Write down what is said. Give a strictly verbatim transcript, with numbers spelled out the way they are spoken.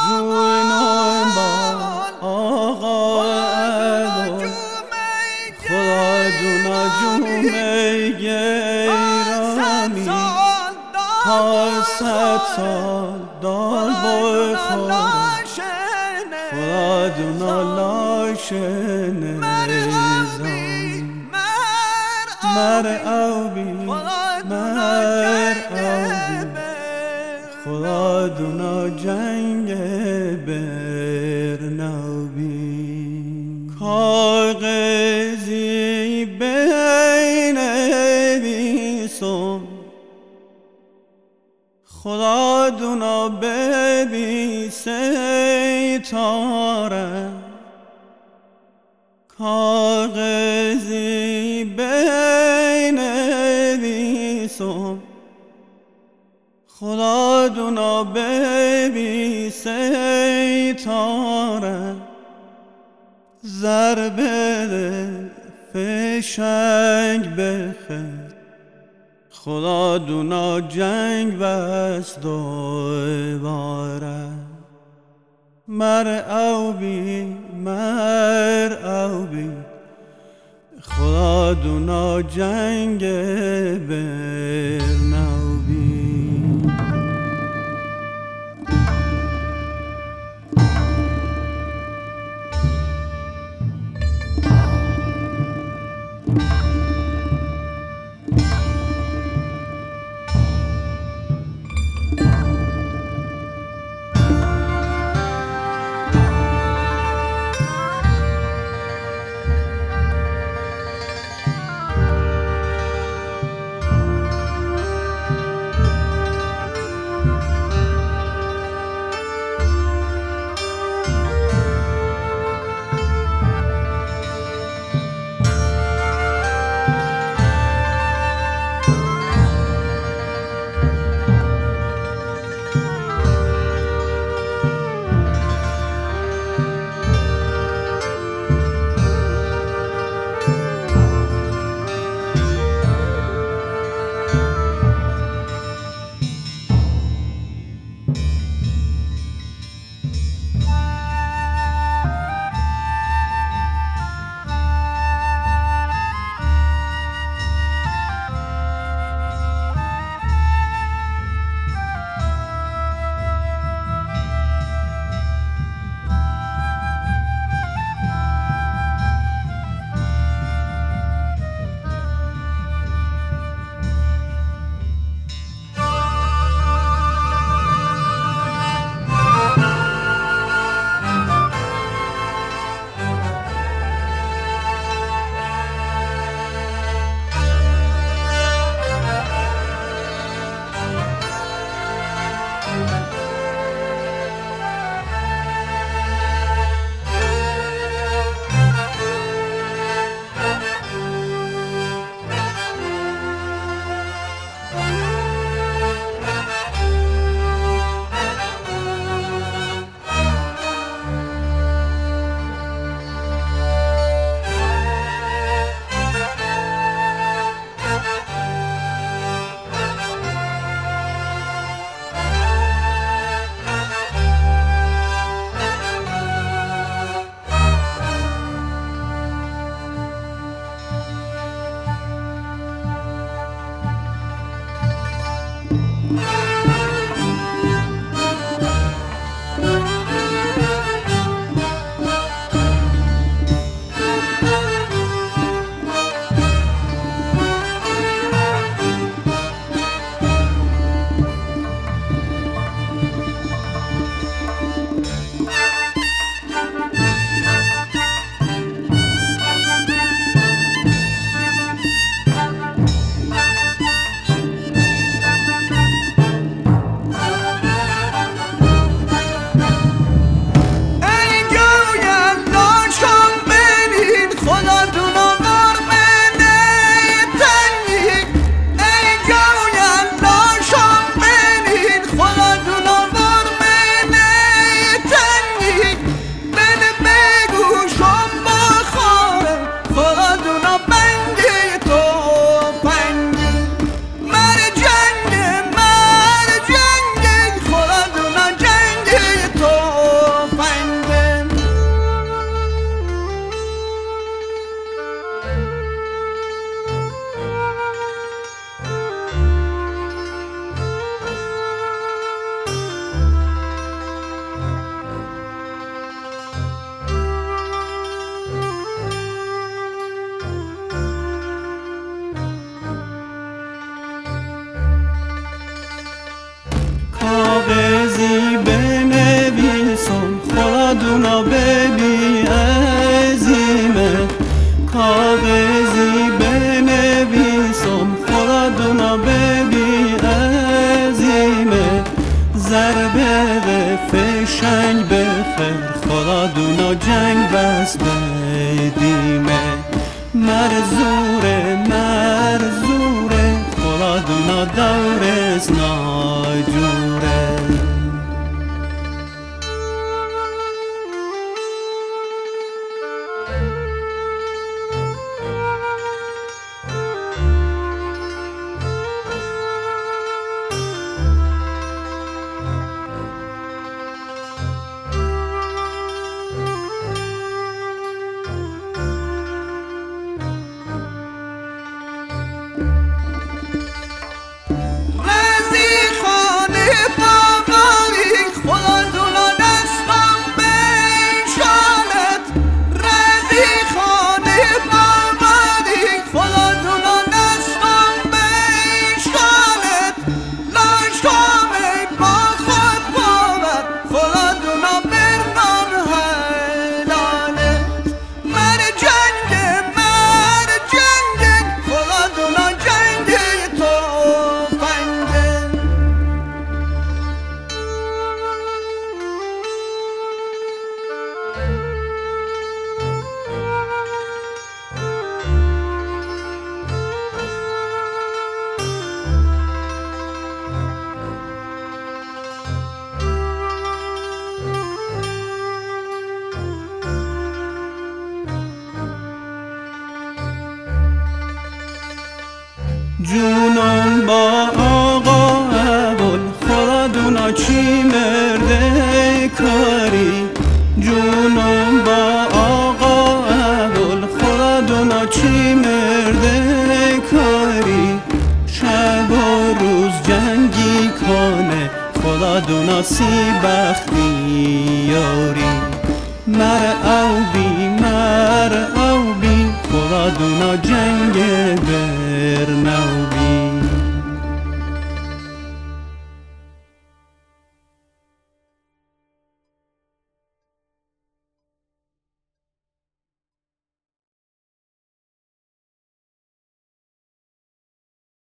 جونم با آقا عدو خدا دونا جومه گیرانی تا ست سال دال بخورم خدا دونا لاشه نزام مر او بی مر او بی خدا دونا جنگ برنابی کاغذی بین بیسم خدا دونا ببی ستاره کاغذی بین بیسم خدا دونا ببی ستاره زر بده فشنگ بخیر خدا دونا جنگ بست دوباره مر او بی مر او بی خدا دونا جنگ برنابی کاغذی بنویسم خودونا ببی عظیمه کاغذی بنویسم خودونا ببی عظیمه ضربه فشنگ بخیر خودونا جنگ بس بدیمه مرزوره مرزوره خودونا دورز ناجوره جونم با آقا ابوال خودونا چی مرده کاری جونم با آقا ابوال خودونا چی مرده کاری شب و روز جنگی کنه خودونا سی بختی یاری مر او بی مر او بی خودونا جنگ به